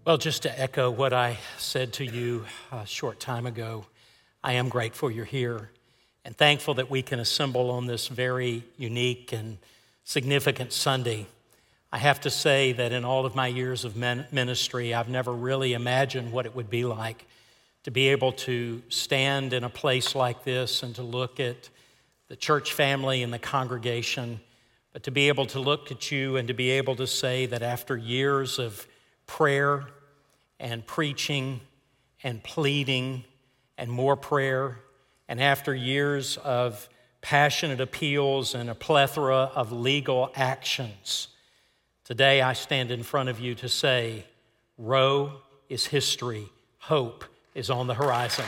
Well, just to echo what I said to you a short time ago, I am grateful you're here and thankful that we can assemble on this very unique and significant Sunday. I have to say that in all of my years of ministry, I've never really imagined what it would be like to be able to stand in a place like this and to look at the church family and the congregation, but to be able to look at you and to be able to say that after years of prayer and preaching and pleading and more prayer, and after years of passionate appeals and a plethora of legal actions, today I stand in front of you to say, Roe is history. Hope is on the horizon.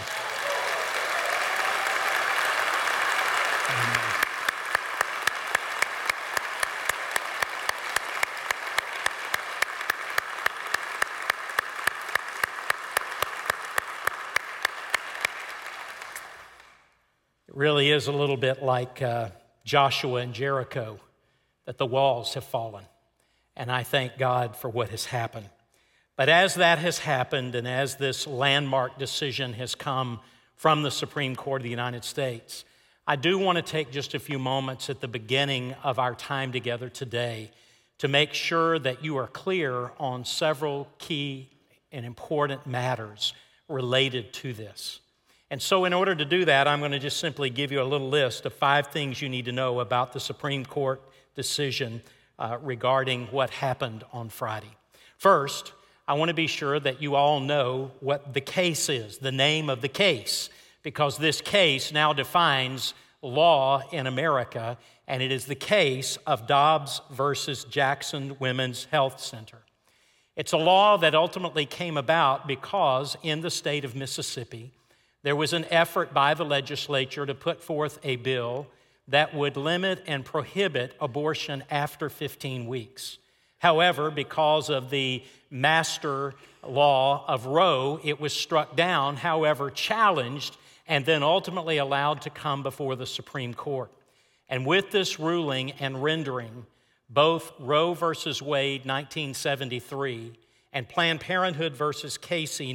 Amen. It really is a little bit like Joshua and Jericho, that the walls have fallen. And I thank God for what has happened. But as that has happened and as this landmark decision has come from the Supreme Court of the United States, I do want to take just a few moments at the beginning of our time together today to make sure that you are clear on several key and important matters related to this. And so in order to do that, I'm going to just simply give you a little list of 5 things you need to know about the Supreme Court decision regarding what happened on Friday. First, I want to be sure that you all know what the case is, the name of the case, because this case now defines law in America, and it is the case of Dobbs versus Jackson Women's Health Center. It's a law that ultimately came about because in the state of Mississippi, there was an effort by the legislature to put forth a bill that would limit and prohibit abortion after 15 weeks. However, because of the master law of Roe, it was struck down, however, challenged, and then ultimately allowed to come before the Supreme Court. And with this ruling and rendering, both Roe versus Wade, 1973, and Planned Parenthood versus Casey,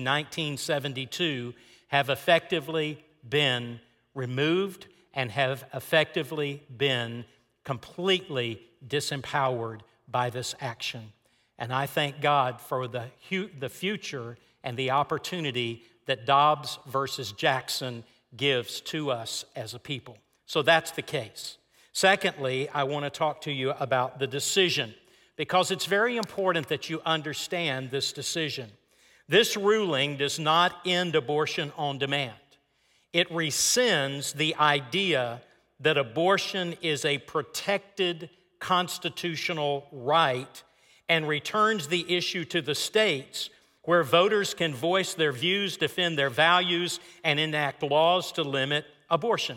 1972, have effectively been removed and have effectively been completely disempowered by this action. And I thank God for the future and the opportunity that Dobbs versus Jackson gives to us as a people. So that's the case. Secondly, I want to talk to you about the decision, because it's very important that you understand this decision. This ruling does not end abortion on demand. It rescinds the idea that abortion is a protected constitutional right and returns the issue to the states where voters can voice their views, defend their values, and enact laws to limit abortion.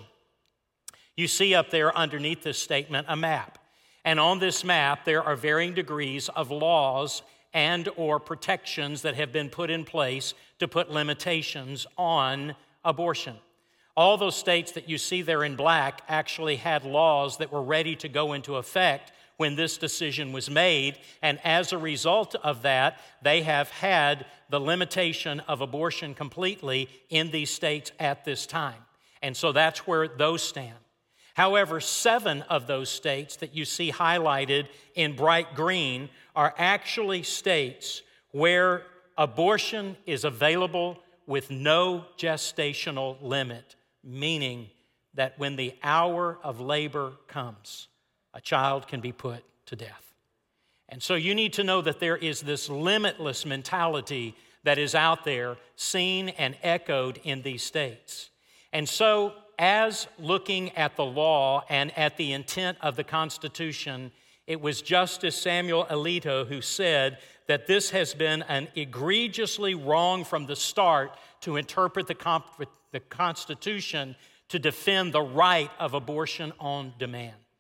You see up there underneath this statement a map. And on this map, there are varying degrees of laws and or protections that have been put in place to put limitations on abortion. All those states that you see there in black actually had laws that were ready to go into effect when this decision was made, and as a result of that, they have had the limitation of abortion completely in these states at this time. And so that's where those stand. However, 7 of those states that you see highlighted in bright green are actually states where abortion is available with no gestational limit, meaning that when the hour of labor comes, a child can be put to death. And so you need to know that there is this limitless mentality that is out there, seen and echoed in these states. And so as looking at the law and at the intent of the Constitution, it was Justice Samuel Alito who said that this has been an egregiously wrong from the start to interpret the Constitution to defend the right of abortion on demand.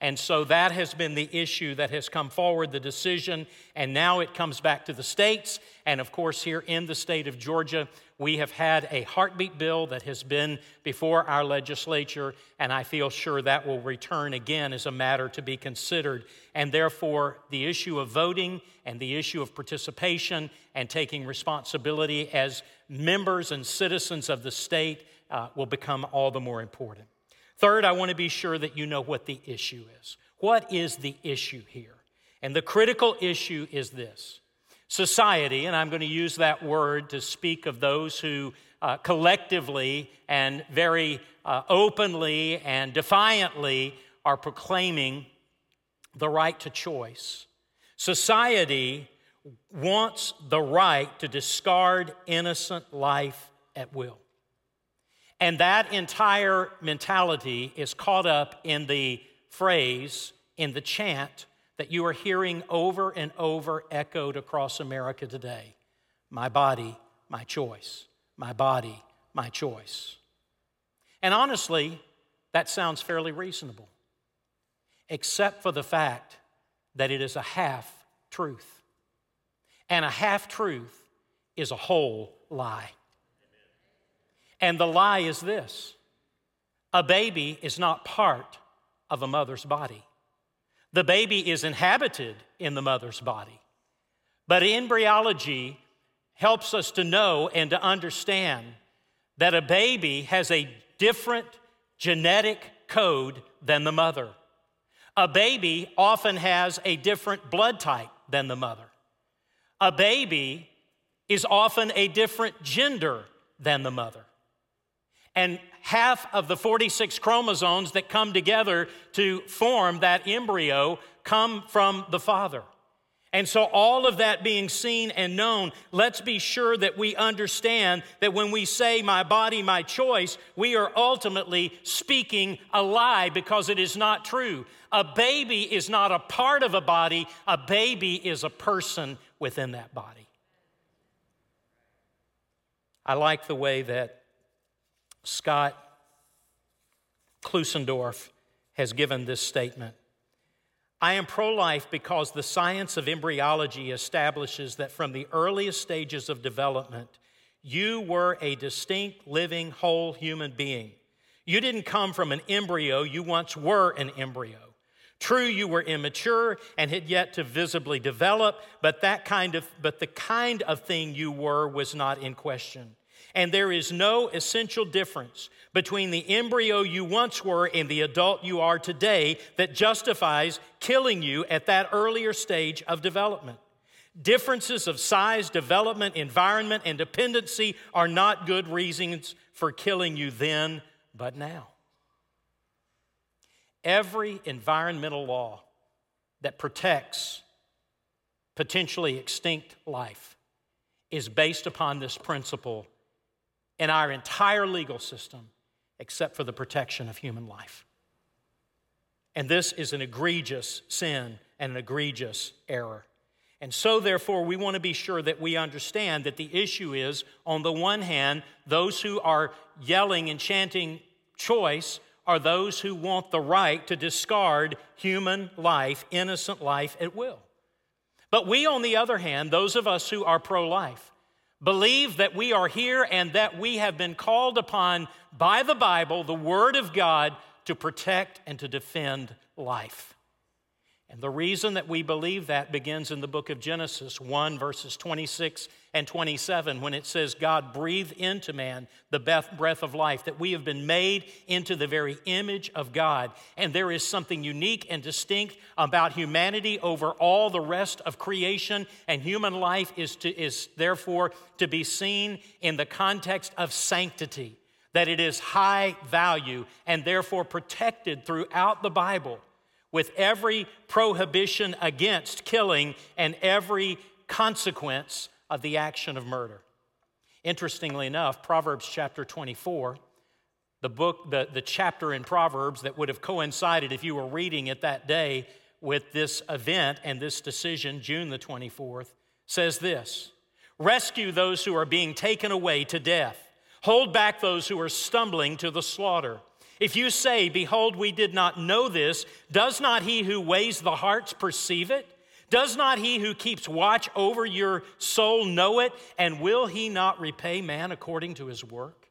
And so that has been the issue that has come forward, the decision, and now it comes back to the states. And of course, here in the state of Georgia, we have had a heartbeat bill that has been before our legislature, and I feel sure that will return again as a matter to be considered. And therefore, the issue of voting and the issue of participation and taking responsibility as members and citizens of the state will become all the more important. Third, I want to be sure that you know what the issue is. What is the issue here? And the critical issue is this. Society, and I'm going to use that word to speak of those who collectively and very openly and defiantly are proclaiming the right to choice. Society wants the right to discard innocent life at will. And that entire mentality is caught up in the phrase, in the chant that you are hearing over and over echoed across America today. My body, my choice. My body, my choice. And honestly, that sounds fairly reasonable, except for the fact that it is a half-truth. And a half-truth is a whole lie. And the lie is this: a baby is not part of a mother's body. The baby is inhabited in the mother's body. But embryology helps us to know and to understand that a baby has a different genetic code than the mother. A baby often has a different blood type than the mother. A baby is often a different gender than the mother. And half of the 46 chromosomes that come together to form that embryo come from the father. And so all of that being seen and known, let's be sure that we understand that when we say my body, my choice, we are ultimately speaking a lie because it is not true. A baby is not a part of a body. A baby is a person within that body. I like the way that Scott Klusendorf has given this statement. I am pro-life because the science of embryology establishes that from the earliest stages of development, you were a distinct, living, whole human being. You didn't come from an embryo, you once were an embryo. True, you were immature and had yet to visibly develop, but the kind of thing you were was not in question. And there is no essential difference between the embryo you once were and the adult you are today that justifies killing you at that earlier stage of development. Differences of size, development, environment, and dependency are not good reasons for killing you then, but now. Every environmental law that protects potentially extinct life is based upon this principle in our entire legal system, except for the protection of human life. And this is an egregious sin and an egregious error. And so, therefore, we want to be sure that we understand that the issue is, on the one hand, those who are yelling and chanting choice are those who want the right to discard human life, innocent life at will. But we, on the other hand, those of us who are pro-life, believe that we are here and that we have been called upon by the Bible, the Word of God, to protect and to defend life. And the reason that we believe that begins in the book of Genesis 1, verses 26 and 27, when it says, God breathed into man the breath of life, that we have been made into the very image of God. And there is something unique and distinct about humanity over all the rest of creation, and human life is therefore to be seen in the context of sanctity, that it is high value and therefore protected throughout the Bible, with every prohibition against killing and every consequence of the action of murder. Interestingly enough, Proverbs chapter 24, the chapter in Proverbs that would have coincided if you were reading it that day with this event and this decision, June the 24th, says this: rescue those who are being taken away to death. Hold back those who are stumbling to the slaughter. If you say, behold, we did not know this, does not he who weighs the hearts perceive it? Does not he who keeps watch over your soul know it? And will he not repay man according to his work?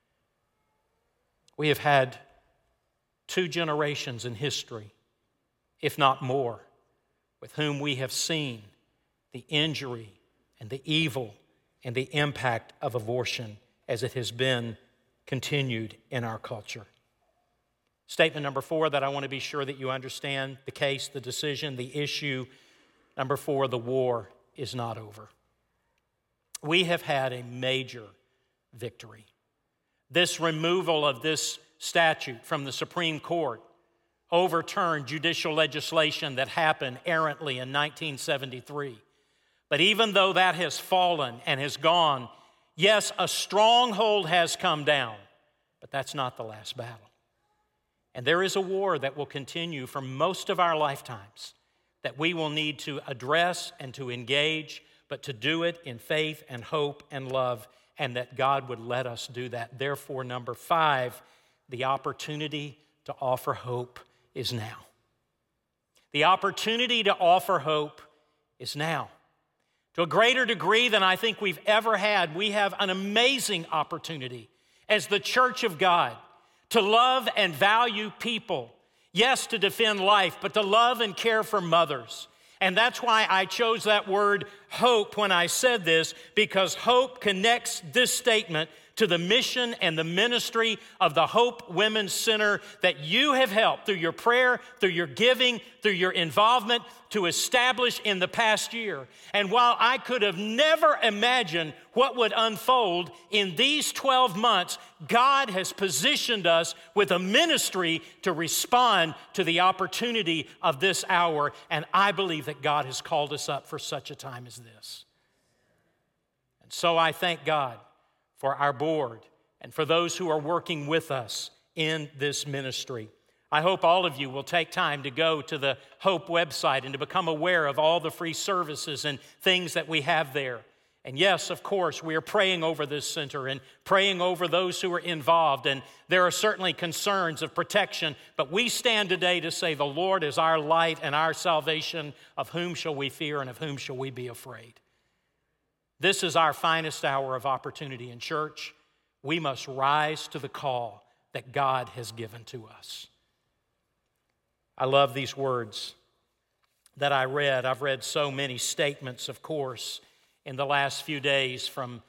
We have had 2 generations in history, if not more, with whom we have seen the injury and the evil and the impact of abortion as it has been continued in our culture. Statement number 4 that I want to be sure that you understand: the case, the decision, the issue. Number 4, the war is not over. We have had a major victory. This removal of this statute from the Supreme Court overturned judicial legislation that happened errantly in 1973. But even though that has fallen and has gone, yes, a stronghold has come down, but that's not the last battle. And there is a war that will continue for most of our lifetimes that we will need to address and to engage, but to do it in faith and hope and love, and that God would let us do that. Therefore, number 5, the opportunity to offer hope is now. The opportunity to offer hope is now. To a greater degree than I think we've ever had, we have an amazing opportunity as the church of God to love and value people. Yes, to defend life, but to love and care for mothers. And that's why I chose that word hope when I said this, because hope connects this statement to the mission and the ministry of the Hope Women's Center that you have helped through your prayer, through your giving, through your involvement to establish in the past year. And while I could have never imagined what would unfold in these 12 months, God has positioned us with a ministry to respond to the opportunity of this hour. And I believe that God has called us up for such a time as this. And so I thank God for our board and for those who are working with us in this ministry. I hope all of you will take time to go to the Hope website and to become aware of all the free services and things that we have there. And yes, of course, we are praying over this center and praying over those who are involved. And there are certainly concerns of protection, but we stand today to say the Lord is our light and our salvation. Of whom shall we fear and of whom shall we be afraid? This is our finest hour of opportunity in church. We must rise to the call that God has given to us. I love these words that I read. I've read so many statements, of course, in the last few days from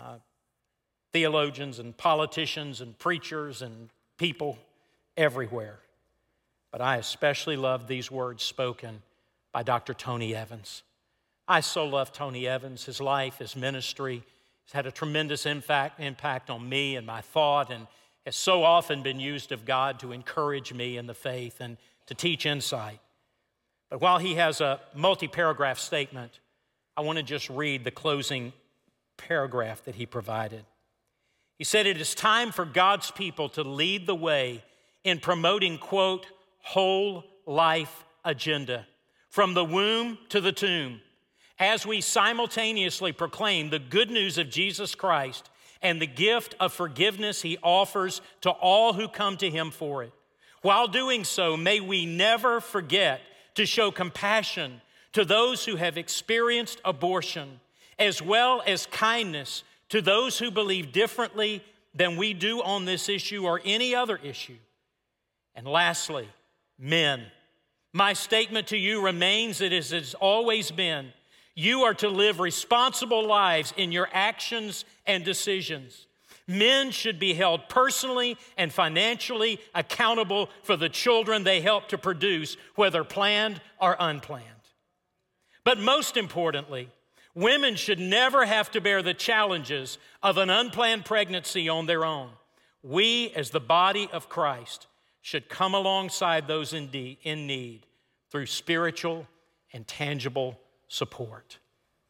theologians and politicians and preachers and people everywhere. But I especially love these words spoken by Dr. Tony Evans. I so love Tony Evans, his life, his ministry. He's had a tremendous impact on me and my thought, and has so often been used of God to encourage me in the faith and to teach insight. But while he has a multi-paragraph statement, I want to just read the closing paragraph that he provided. He said, "It is time for God's people to lead the way in promoting, quote, whole life agenda, from the womb to the tomb, as we simultaneously proclaim the good news of Jesus Christ and the gift of forgiveness he offers to all who come to him for it. While doing so, may we never forget to show compassion to those who have experienced abortion, as well as kindness to those who believe differently than we do on this issue or any other issue. And lastly, men, my statement to you remains as it has always been. You are to live responsible lives in your actions and decisions. Men should be held personally and financially accountable for the children they help to produce, whether planned or unplanned. But most importantly, women should never have to bear the challenges of an unplanned pregnancy on their own. We, as the body of Christ, should come alongside those in need through spiritual and tangible support.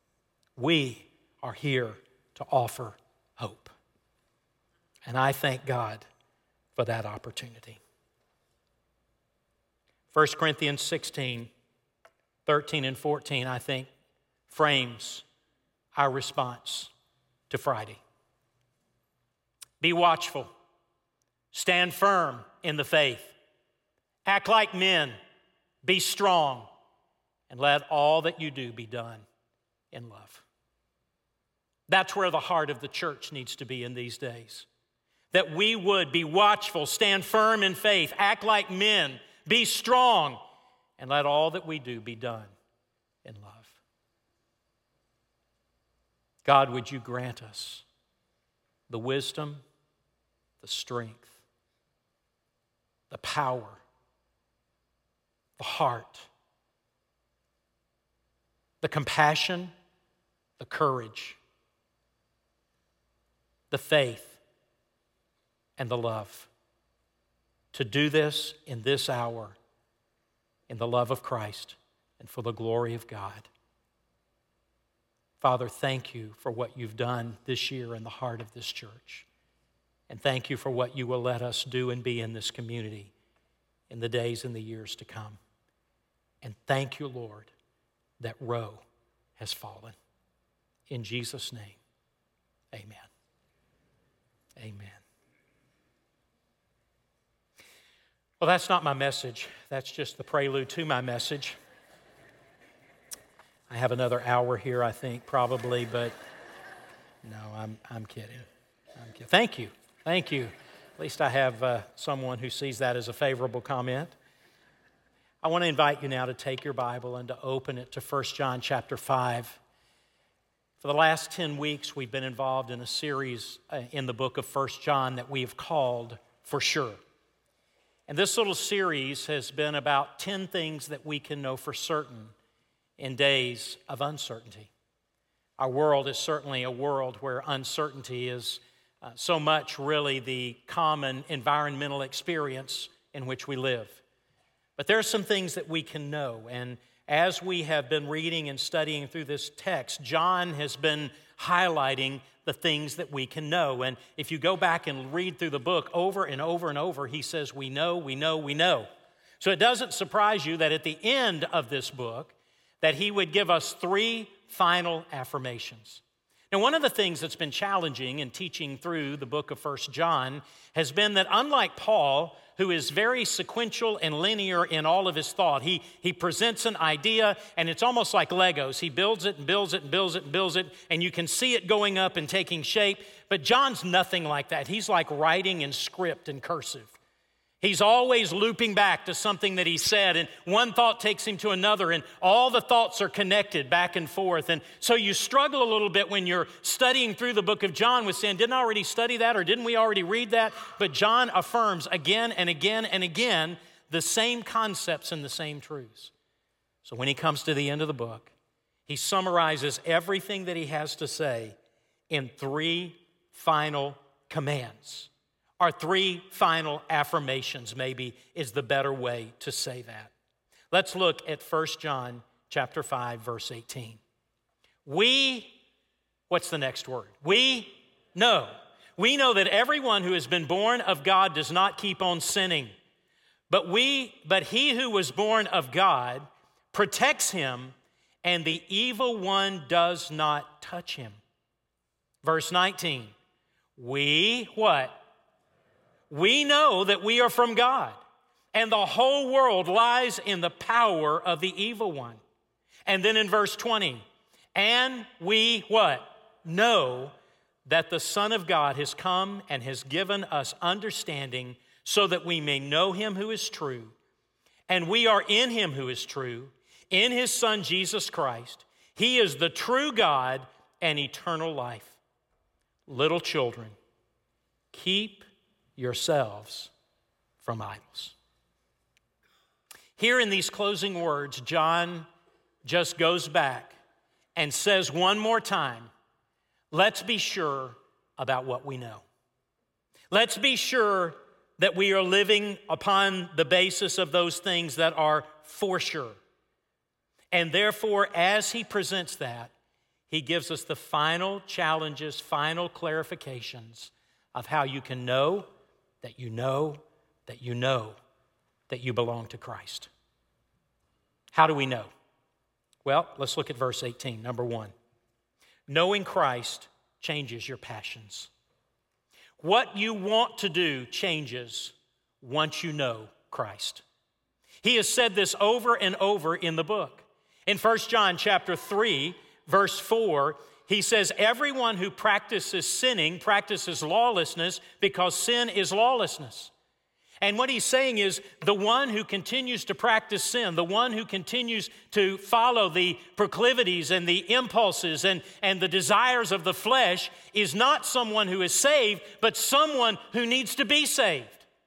We are here to offer hope. And I thank God for that opportunity. 1 Corinthians 16, 13 and 14, I think, frames our response to Friday. Be watchful, Stand firm in the faith. Act like men. Be strong. And let all that you do be done in love. That's where the heart of the church needs to be in these days. That we would be watchful, stand firm in faith, act like men, be strong, and let all that we do be done in love. God, would you grant us the wisdom, the strength, the power, the heart, the compassion, the courage, the faith, and the love to do this in this hour in the love of Christ and for the glory of God. Father, thank you for what you've done this year in the heart of this church. And thank you for what you will let us do and be in this community in the days and the years to come. And thank you, Lord, that Roe has fallen. In Jesus' name, amen. Amen. Well, that's not my message. That's just the prelude to my message. I have another hour here, I think, probably, but no, I'm kidding. I'm kidding. Thank you. Thank you. At least I have someone who sees that as a favorable comment. I want to invite you now to take your Bible and to open it to 1 John chapter 5. For the last 10 weeks, we've been involved in a series in the book of 1 John that we have called For Sure. And this little series has been about 10 things that we can know for certain in days of uncertainty. Our world is certainly a world where uncertainty is so much really the common environmental experience in which we live. But there are some things that we can know, and as we have been reading and studying through this text, John has been highlighting the things that we can know. And if you go back and read through the book over and over and over, he says, we know, we know, we know. So it doesn't surprise you that at the end of this book, that he would give us 3 final affirmations. Now, one of the things that's been challenging in teaching through the book of 1 John has been that unlike Paul, who is very sequential and linear in all of his thought, he presents an idea and it's almost like Legos. He builds it and builds it and builds it and builds it, and you can see it going up and taking shape. But John's nothing like that. He's like writing in script and cursive. He's always looping back to something that he said, and one thought takes him to another, and all the thoughts are connected back and forth. And so you struggle a little bit when you're studying through the book of John with saying, didn't I already study that, or didn't we already read that? But John affirms again and again and again the same concepts and the same truths. So when he comes to the end of the book, he summarizes everything that he has to say in 3 final commands. Our 3 final affirmations, maybe, is the better way to say that. Let's look at 1 John chapter 5, verse 18. What's the next word? We know. We know that everyone who has been born of God does not keep on sinning. But he who was born of God protects him, and the evil one does not touch him. Verse 19. What? We know that we are from God, and the whole world lies in the power of the evil one. And then in verse 20, and we what? Know that the Son of God has come and has given us understanding so that we may know him who is true. And we are in him who is true, in his Son Jesus Christ. He is the true God and eternal life. Little children, keep yourselves from idols. Here in these closing words, John just goes back and says one more time, let's be sure about what we know. Let's be sure that we are living upon the basis of those things that are for sure. And therefore, as he presents that, he gives us the final challenges, final clarifications of how you can know that you know that you know that you belong to Christ. How do we know? Well, let's look at verse 18, number 1. Knowing Christ changes your passions. What you want to do changes once you know Christ. He has said this over and over in the book. In 1 John chapter 3, verse 4, he says, everyone who practices sinning practices lawlessness because sin is lawlessness. And what he's saying is the one who continues to practice sin, the one who continues to follow the proclivities and the impulses and the desires of the flesh is not someone who is saved, but someone who needs to be saved.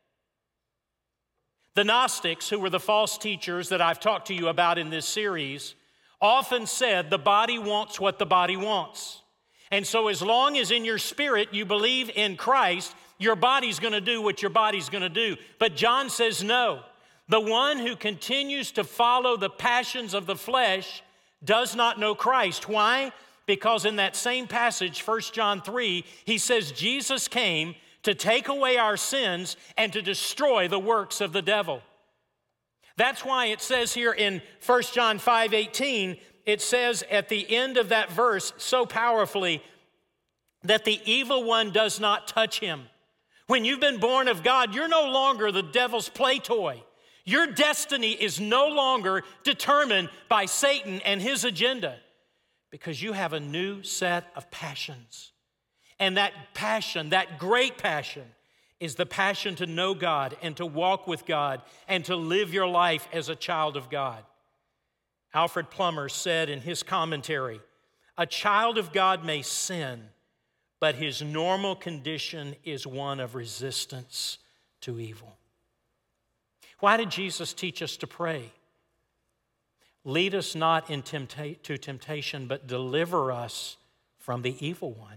The Gnostics, who were the false teachers that I've talked to you about in this series, often said the body wants what the body wants. And so as long as in your spirit you believe in Christ, your body's going to do what your body's going to do. But John says no. The one who continues to follow the passions of the flesh does not know Christ. Why? Because in that same passage, 1 John 3, he says Jesus came to take away our sins and to destroy the works of the devil. That's why it says here in 1 John 5:18, it says at the end of that verse so powerfully that the evil one does not touch him. When you've been born of God, you're no longer the devil's play toy. Your destiny is no longer determined by Satan and his agenda because you have a new set of passions. And that passion, that great passion, is the passion to know God and to walk with God and to live your life as a child of God. Alfred Plummer said in his commentary, a child of God may sin, but his normal condition is one of resistance to evil. Why did Jesus teach us to pray? Lead us not to temptation, but deliver us from the evil one.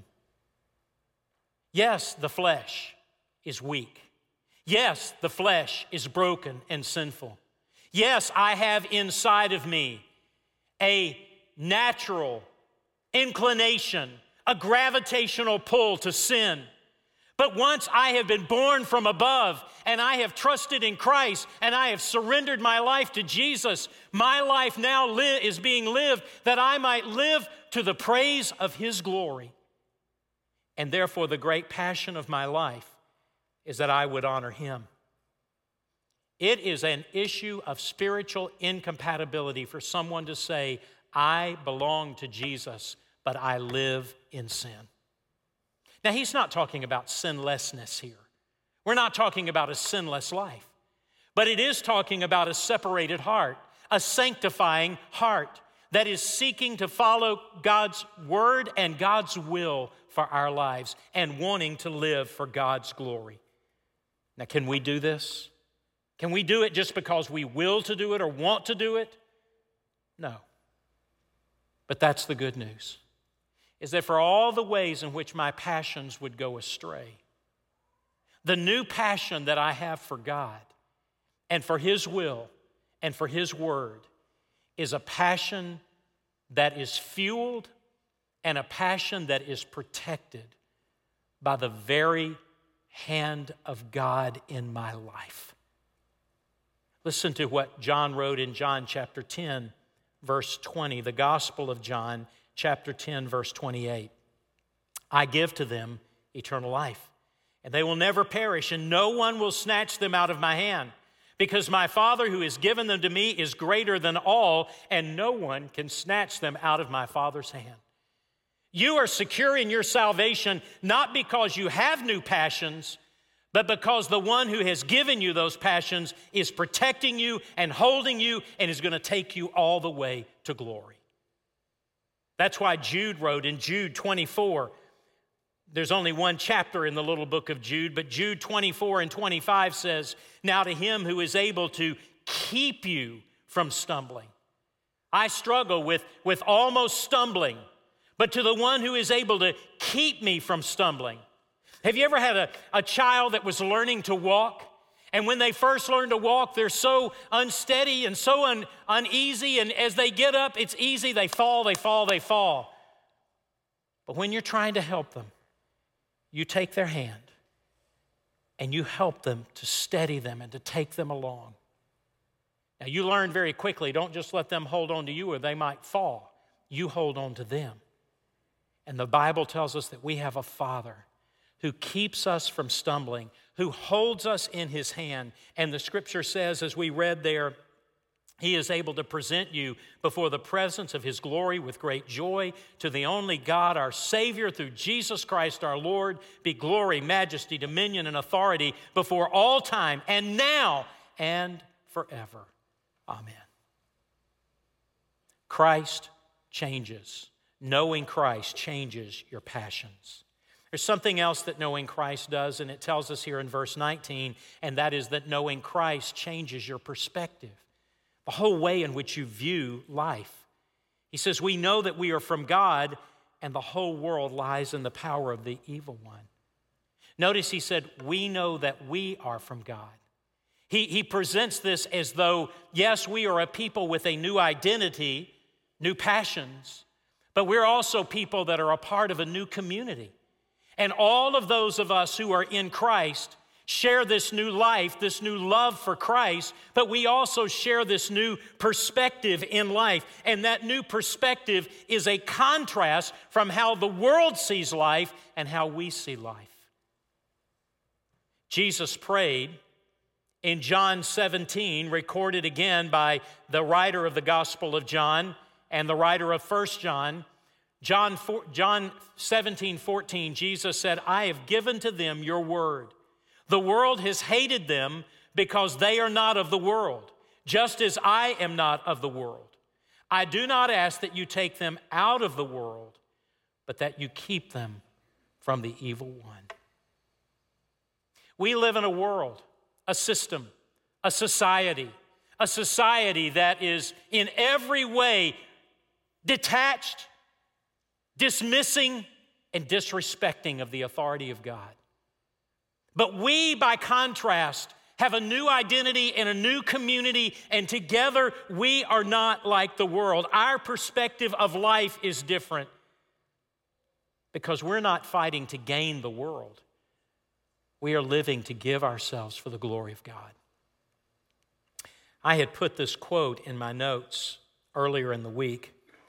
Yes, the flesh is weak. Yes, the flesh is broken and sinful. Yes, I have inside of me a natural inclination, a gravitational pull to sin. But once I have been born from above and I have trusted in Christ and I have surrendered my life to Jesus, my life now is being lived that I might live to the praise of His glory. And therefore, the great passion of my life is that I would honor Him. It is an issue of spiritual incompatibility for someone to say, I belong to Jesus, but I live in sin. Now, he's not talking about sinlessness here. We're not talking about a sinless life. But it is talking about a separated heart, a sanctifying heart that is seeking to follow God's word and God's will for our lives and wanting to live for God's glory. Now, can we do this? Can we do it just because we will to do it or want to do it? No. But that's the good news, is that for all the ways in which my passions would go astray, the new passion that I have for God and for His will and for His word is a passion that is fueled and a passion that is protected by the very hand of God in my life. Listen to what John wrote in John chapter 10, verse 20, the Gospel of John, chapter 10, verse 28. I give to them eternal life, and they will never perish, and no one will snatch them out of my hand. Because my Father who has given them to me is greater than all, and no one can snatch them out of my Father's hand. You are secure in your salvation not because you have new passions, but because the one who has given you those passions is protecting you and holding you and is going to take you all the way to glory. That's why Jude wrote in Jude 24, there's only one chapter in the little book of Jude, but Jude 24 and 25 says, now to Him who is able to keep you from stumbling. I struggle with almost stumbling, but to the one who is able to keep me from stumbling. Have you ever had a child that was learning to walk? And when they first learn to walk, they're so unsteady and so uneasy, and as they get up, it's easy, they fall. But when you're trying to help them, you take their hand and you help them to steady them and to take them along. Now, you learn very quickly, don't just let them hold on to you or they might fall. You hold on to them. And the Bible tells us that we have a Father who keeps us from stumbling, who holds us in his hand. And the scripture says, as we read there, he is able to present you before the presence of his glory with great joy. To the only God, our Savior, through Jesus Christ our Lord, be glory, majesty, dominion, and authority before all time, and now and forever. Amen. Christ changes. Knowing Christ changes your passions. There's something else that knowing Christ does, and it tells us here in verse 19, and that is that knowing Christ changes your perspective, the whole way in which you view life. He says, we know that we are from God, and the whole world lies in the power of the evil one. Notice he said, we know that we are from God. He presents this as though, yes, we are a people with a new identity, new passions, but we're also people that are a part of a new community. And all of those of us who are in Christ share this new life, this new love for Christ, but we also share this new perspective in life. And that new perspective is a contrast from how the world sees life and how we see life. Jesus prayed in John 17, recorded again by the writer of the Gospel of John and the writer of 1 John. John 17:14, Jesus said, I have given to them your word. The world has hated them because they are not of the world, just as I am not of the world. I do not ask that you take them out of the world, but that you keep them from the evil one. We live in a world, a system, a society that is in every way detached, dismissing, and disrespecting of the authority of God. But we, by contrast, have a new identity and a new community, and together we are not like the world. Our perspective of life is different because we're not fighting to gain the world. We are living to give ourselves for the glory of God. I had put this quote in my notes earlier in the week.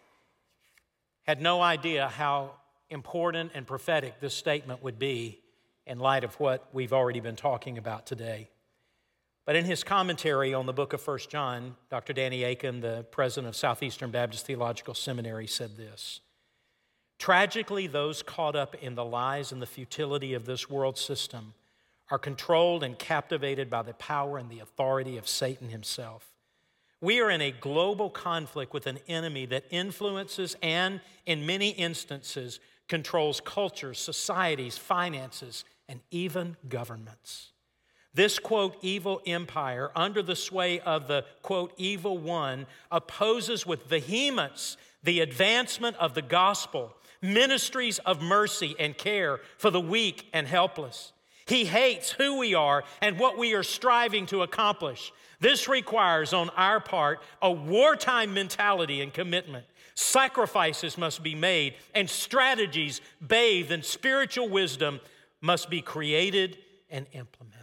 Had no idea how important and prophetic this statement would be in light of what we've already been talking about today. But in his commentary on the book of 1 John, Dr. Danny Akin, the president of Southeastern Baptist Theological Seminary, said this: tragically, those caught up in the lies and the futility of this world system are controlled and captivated by the power and the authority of Satan himself. We are in a global conflict with an enemy that influences and, in many instances, controls cultures, societies, finances, and even governments. This, quote, evil empire, under the sway of the, quote, evil one, opposes with vehemence the advancement of the gospel, ministries of mercy and care for the weak and helpless. He hates who we are and what we are striving to accomplish. This requires on our part a wartime mentality and commitment. Sacrifices must be made, and strategies bathed in spiritual wisdom must be created and implemented.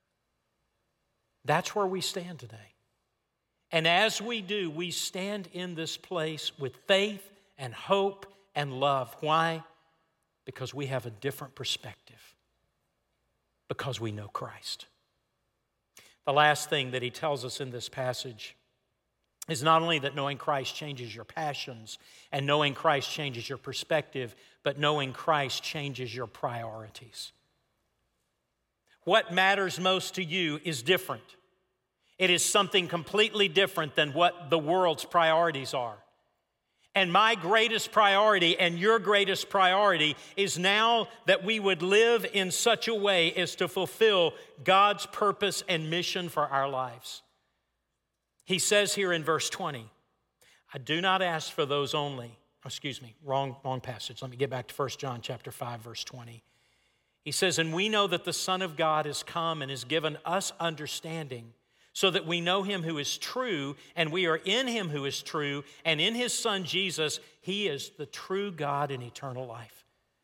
That's where we stand today. And as we do, we stand in this place with faith and hope and love. Why? Because we have a different perspective. Because we know Christ. The last thing that he tells us in this passage is not only that knowing Christ changes your passions and knowing Christ changes your perspective, but knowing Christ changes your priorities. What matters most to you is different. It is something completely different than what the world's priorities are. And my greatest priority and your greatest priority is now that we would live in such a way as to fulfill God's purpose and mission for our lives. He says here in verse 20, I do not ask for those only. Wrong passage. Let me get back to 1 John chapter 5, verse 20. He says, and we know that the Son of God has come and has given us understanding, so that we know him who is true, and we are in him who is true, and in his Son Jesus, he is the true God and eternal life.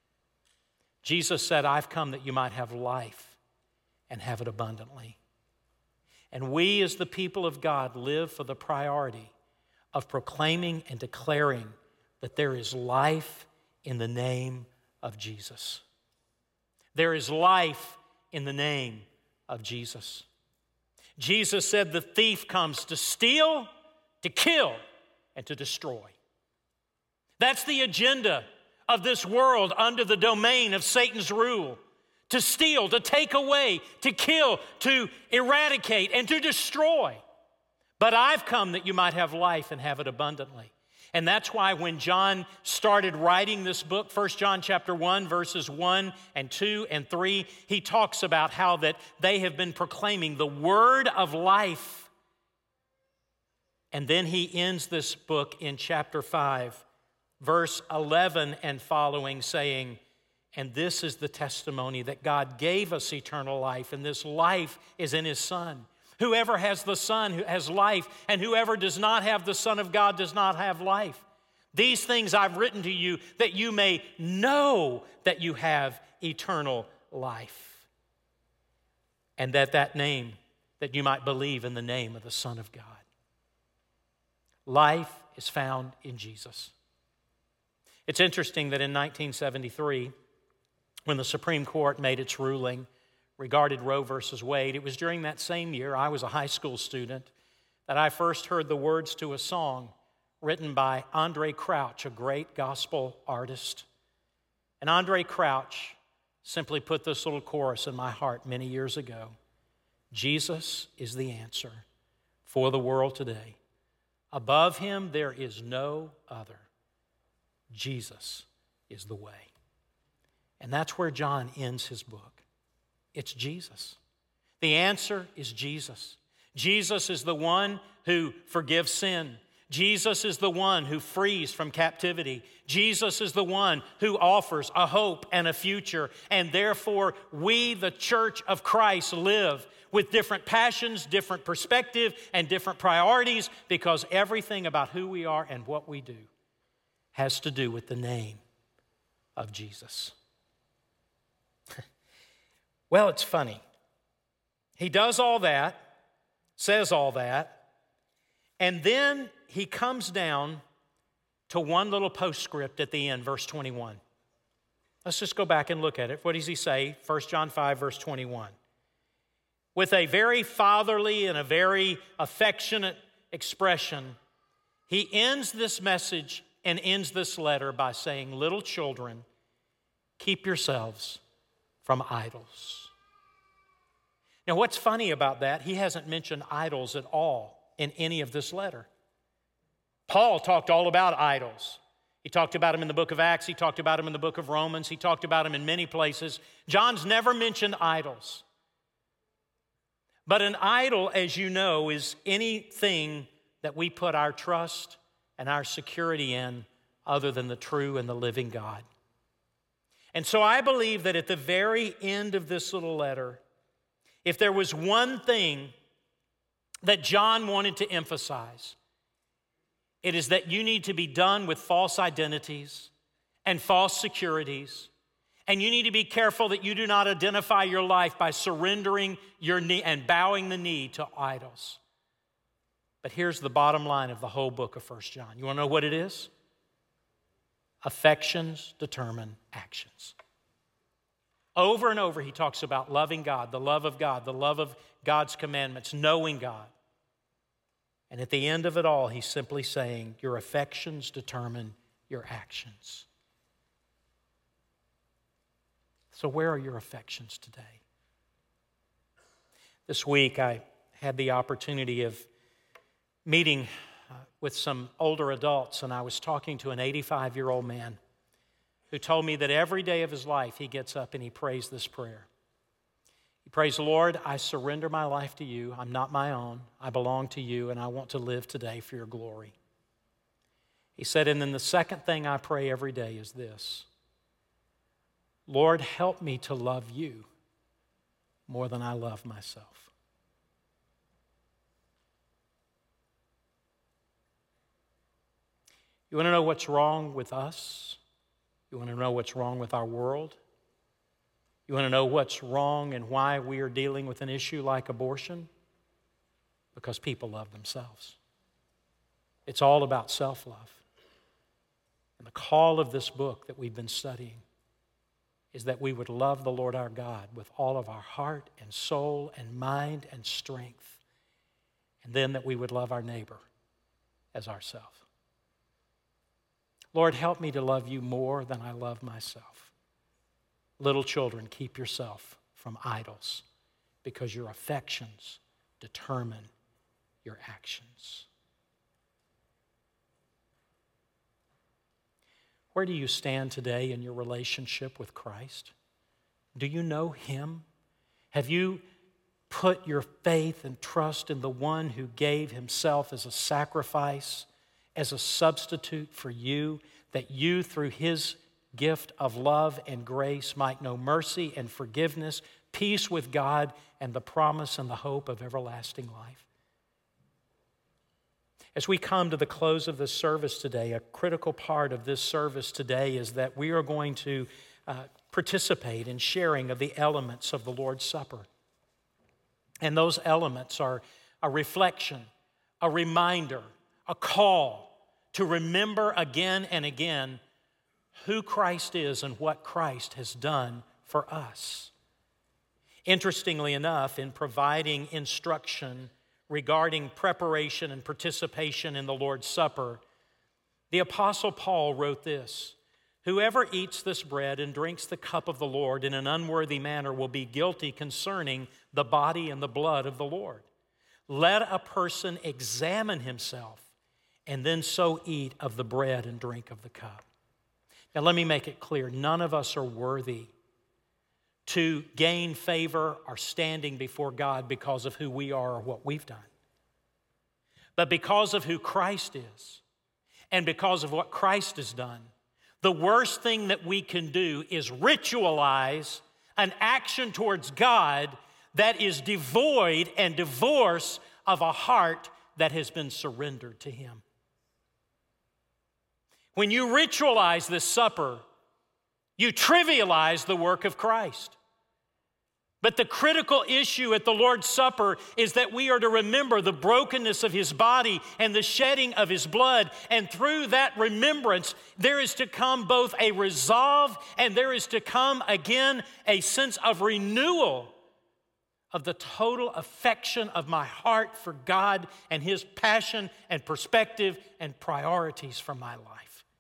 Jesus said, I've come that you might have life and have it abundantly. And we as the people of God live for the priority of proclaiming and declaring that there is life in the name of Jesus. There is life in the name of Jesus. Jesus said the thief comes to steal, to kill, and to destroy. That's the agenda of this world under the domain of Satan's rule. To steal, to take away, to kill, to eradicate, and to destroy. But I've come that you might have life and have it abundantly. And that's why when John started writing this book, 1 John chapter 1, verses 1 and 2 and 3, he talks about how that they have been proclaiming the word of life. And then he ends this book in chapter 5, verse 11 and following, saying, and this is the testimony that God gave us eternal life, and this life is in his Son. Whoever has the Son who has life, and whoever does not have the Son of God does not have life. These things I've written to you that you may know that you have eternal life, and that name, that you might believe in the name of the Son of God. Life is found in Jesus. It's interesting that in 1973, when the Supreme Court made its ruling regarded Roe versus Wade, it was during that same year, I was a high school student, that I first heard the words to a song written by Andre Crouch, a great gospel artist. And Andre Crouch simply put this little chorus in my heart many years ago. Jesus is the answer for the world today. Above him there is no other. Jesus is the way. And that's where John ends his book. It's Jesus. The answer is Jesus. Jesus is the one who forgives sin. Jesus is the one who frees from captivity. Jesus is the one who offers a hope and a future. And therefore, we, the church of Christ, live with different passions, different perspective, and different priorities, because everything about who we are and what we do has to do with the name of Jesus. Well, it's funny. He does all that, says all that, and then he comes down to one little postscript at the end, verse 21. Let's just go back and look at it. What does he say? 1 John 5, verse 21. With a very fatherly and a very affectionate expression, he ends this message and ends this letter by saying, little children, keep yourselves from idols. Now, what's funny about that, he hasn't mentioned idols at all in any of this letter. Paul talked all about idols. He talked about them in the book of Acts. He talked about them in the book of Romans. He talked about them in many places. John's never mentioned idols. But an idol, as you know, is anything that we put our trust and our security in other than the true and the living God. And so I believe that at the very end of this little letter, if there was one thing that John wanted to emphasize, it is that you need to be done with false identities and false securities, and you need to be careful that you do not identify your life by surrendering your knee and bowing the knee to idols. But here's the bottom line of the whole book of 1 John. You want to know what it is? Affections determine actions. Over and over, he talks about loving God, the love of God's commandments, knowing God. And at the end of it all, he's simply saying, your affections determine your actions. So where are your affections today? This week, I had the opportunity of meeting with some older adults, and I was talking to an 85-year-old man who told me that every day of his life he gets up and he prays this prayer. He prays, Lord, I surrender my life to you. I'm not my own. I belong to you, and I want to live today for your glory. He said, and then the second thing I pray every day is this. Lord, help me to love you more than I love myself. You want to know what's wrong with us? You want to know what's wrong with our world? You want to know what's wrong and why we are dealing with an issue like abortion? Because people love themselves. It's all about self-love. And the call of this book that we've been studying is that we would love the Lord our God with all of our heart and soul and mind and strength, and then that we would love our neighbor as ourselves. Lord, help me to love you more than I love myself. Little children, keep yourself from idols, because your affections determine your actions. Where do you stand today in your relationship with Christ? Do you know Him? Have you put your faith and trust in the one who gave Himself as a sacrifice, as a substitute for you, that you, through His gift of love and grace, might know mercy and forgiveness, peace with God, and the promise and the hope of everlasting life? As we come to the close of this service today, a critical part of this service today is that we are going to participate in sharing of the elements of the Lord's Supper. And those elements are a reflection, a reminder, a call to remember again and again who Christ is and what Christ has done for us. Interestingly enough, in providing instruction regarding preparation and participation in the Lord's Supper, the Apostle Paul wrote this: "Whoever eats this bread and drinks the cup of the Lord in an unworthy manner will be guilty concerning the body and the blood of the Lord. Let a person examine himself and then so eat of the bread and drink of the cup." Now let me make it clear, none of us are worthy to gain favor or standing before God because of who we are or what we've done. But because of who Christ is and because of what Christ has done, the worst thing that we can do is ritualize an action towards God that is devoid and divorce of a heart that has been surrendered to Him. When you ritualize this supper, you trivialize the work of Christ. But the critical issue at the Lord's Supper is that we are to remember the brokenness of His body and the shedding of His blood. And through that remembrance, there is to come both a resolve and there is to come again a sense of renewal of the total affection of my heart for God and His passion and perspective and priorities for my life.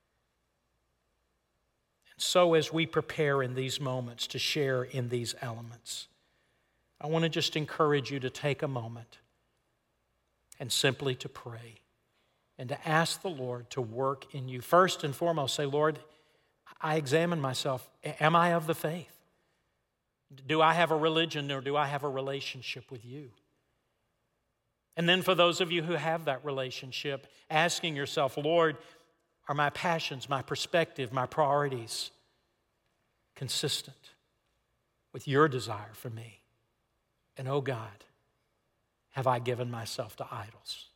And so as we prepare in these moments to share in these elements, I want to just encourage you to take a moment and simply to pray and to ask the Lord to work in you. First and foremost, say, "Lord, I examine myself. Am I of the faith? Do I have a religion or do I have a relationship with you?" And then for those of you who have that relationship, asking yourself, "Lord, are my passions, my perspective, my priorities consistent with your desire for me? And oh God, have I given myself to idols?"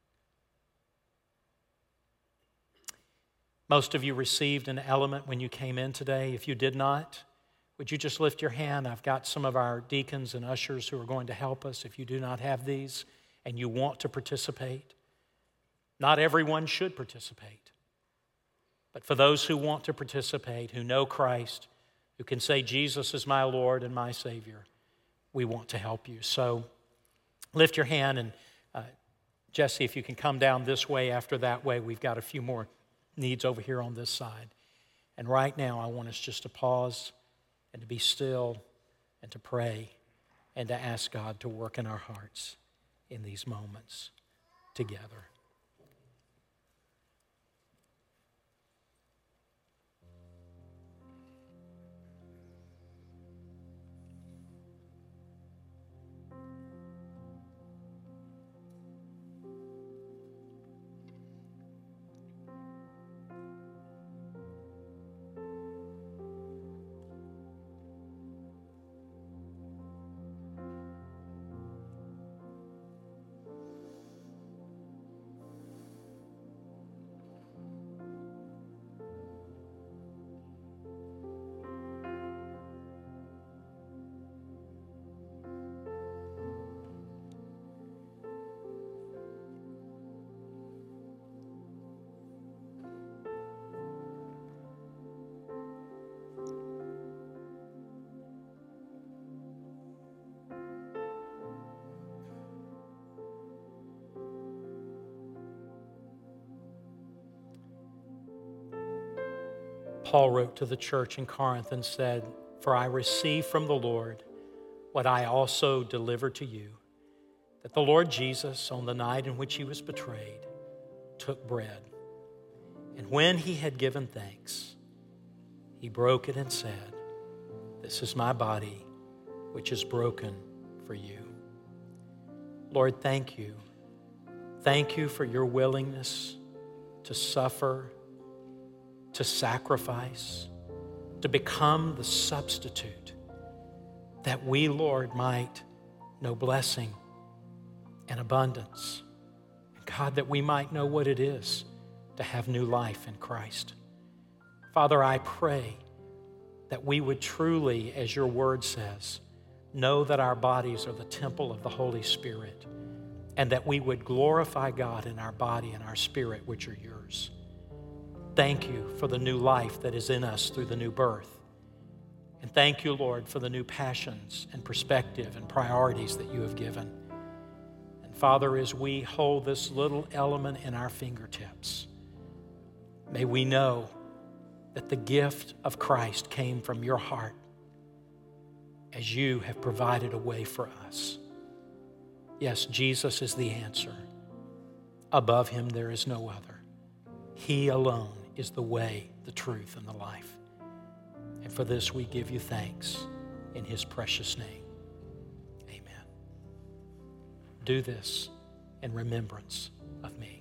Most of you received an element when you came in today. If you did not, would you just lift your hand? I've got some of our deacons and ushers who are going to help us if you do not have these and you want to participate. Not everyone should participate. But for those who want to participate, who know Christ, who can say, "Jesus is my Lord and my Savior," we want to help you. So lift your hand, and Jesse, if you can come down this way after that way. We've got a few more needs over here on this side. And right now, I want us just to pause and to be still and to pray and to ask God to work in our hearts in these moments together. Paul wrote to the church in Corinth and said, "For I received from the Lord what I also delivered to you, that the Lord Jesus, on the night in which he was betrayed, took bread. And when he had given thanks, he broke it and said, 'This is my body, which is broken for you.'" Lord, thank you. Thank you for your willingness to suffer, to sacrifice, to become the substitute, that we, Lord, might know blessing and abundance. And God, that we might know what it is to have new life in Christ. Father, I pray that we would truly, as your word says, know that our bodies are the temple of the Holy Spirit, and that we would glorify God in our body and our spirit, which are yours. Thank you for the new life that is in us through the new birth. And thank you, Lord, for the new passions and perspective and priorities that you have given. And Father, as we hold this little element in our fingertips, may we know that the gift of Christ came from your heart as you have provided a way for us. Yes, Jesus is the answer. Above him there is no other. He alone is the way, the truth, and the life. And for this we give you thanks in his precious name. Amen. Do this in remembrance of me.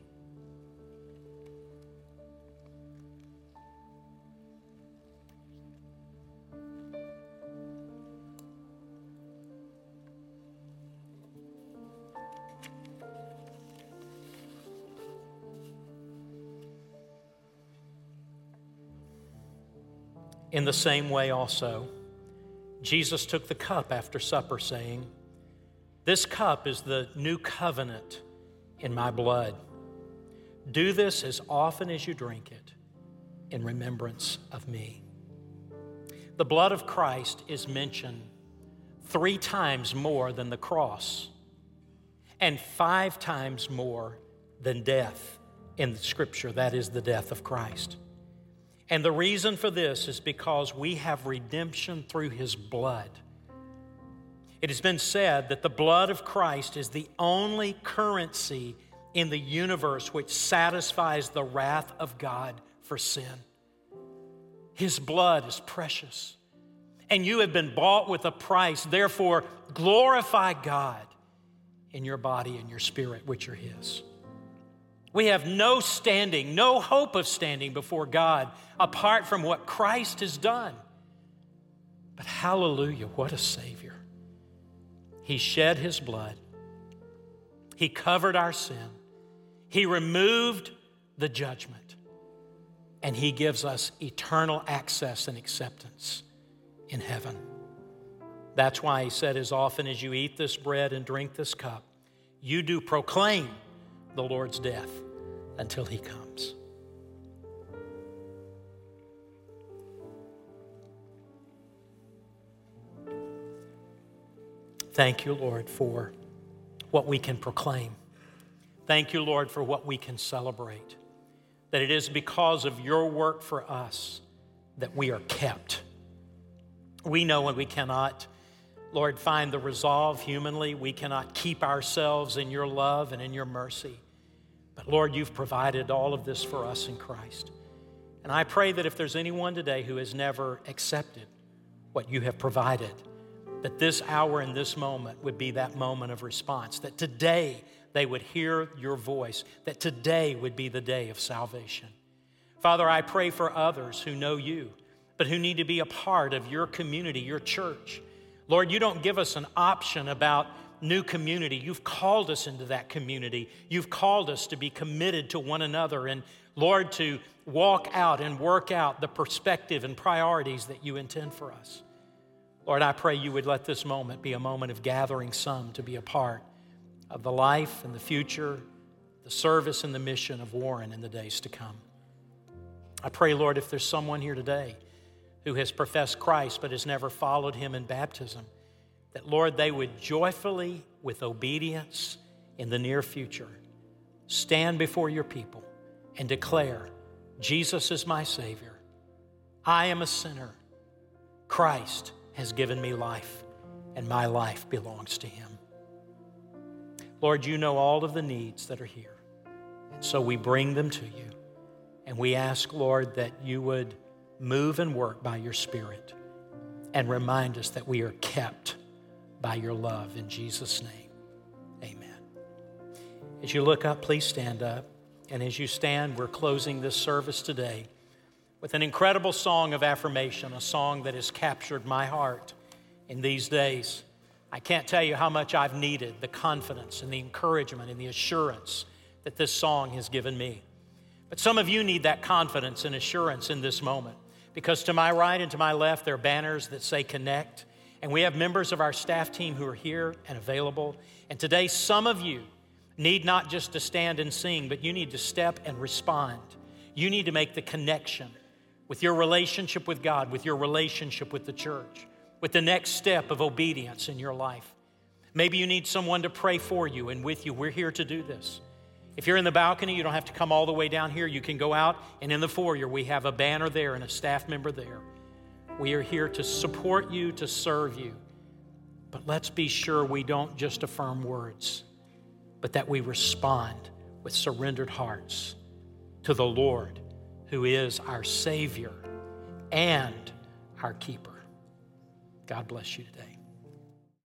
In the same way also, Jesus took the cup after supper, saying, "This cup is the new covenant in my blood. Do this as often as you drink it in remembrance of me." The blood of Christ is mentioned 3 times more than the cross and 5 times more than death in the Scripture. That is the death of Christ. And the reason for this is because we have redemption through his blood. It has been said that the blood of Christ is the only currency in the universe which satisfies the wrath of God for sin. His blood is precious, and you have been bought with a price. Therefore, glorify God in your body and your spirit, which are his. We have no standing, no hope of standing before God apart from what Christ has done. But hallelujah, what a Savior. He shed his blood. He covered our sin. He removed the judgment. And he gives us eternal access and acceptance in heaven. That's why he said, as often as you eat this bread and drink this cup, you do proclaim the Lord's death until he comes. Thank you, Lord, for what we can proclaim. Thank you, Lord, for what we can celebrate. That it is because of your work for us that we are kept. We know when we cannot, Lord, find the resolve humanly. We cannot keep ourselves in your love and in your mercy. But Lord, you've provided all of this for us in Christ. And I pray that if there's anyone today who has never accepted what you have provided, that this hour and this moment would be that moment of response, that today they would hear your voice, that today would be the day of salvation. Father, I pray for others who know you, but who need to be a part of your community, your church. Lord, you don't give us an option about new community. You've called us into that community. You've called us to be committed to one another and, Lord, to walk out and work out the perspective and priorities that you intend for us. Lord, I pray you would let this moment be a moment of gathering some to be a part of the life and the future, the service and the mission of Warren in the days to come. I pray, Lord, if there's someone here today who has professed Christ but has never followed him in baptism, that, Lord, they would joyfully, with obedience in the near future, stand before your people and declare, Jesus is my Savior. I am a sinner. Christ has given me life, and my life belongs to him. Lord, you know all of the needs that are here. And so we bring them to you. And we ask, Lord, that you would move and work by your Spirit and remind us that we are kept by your love. In Jesus' name, amen. As you look up, please stand up. And as you stand, we're closing this service today with an incredible song of affirmation, a song that has captured my heart in these days. I can't tell you how much I've needed the confidence and the encouragement and the assurance that this song has given me. But some of you need that confidence and assurance in this moment, because to my right and to my left, there are banners that say Connect, and we have members of our staff team who are here and available. And today, some of you need not just to stand and sing, but you need to step and respond. You need to make the connection with your relationship with God, with your relationship with the church, with the next step of obedience in your life. Maybe you need someone to pray for you and with you. We're here to do this. If you're in the balcony, you don't have to come all the way down here. You can go out, and in the foyer, we have a banner there and a staff member there. We are here to support you, to serve you. But let's be sure we don't just affirm words, but that we respond with surrendered hearts to the Lord, who is our Savior and our keeper. God bless you today.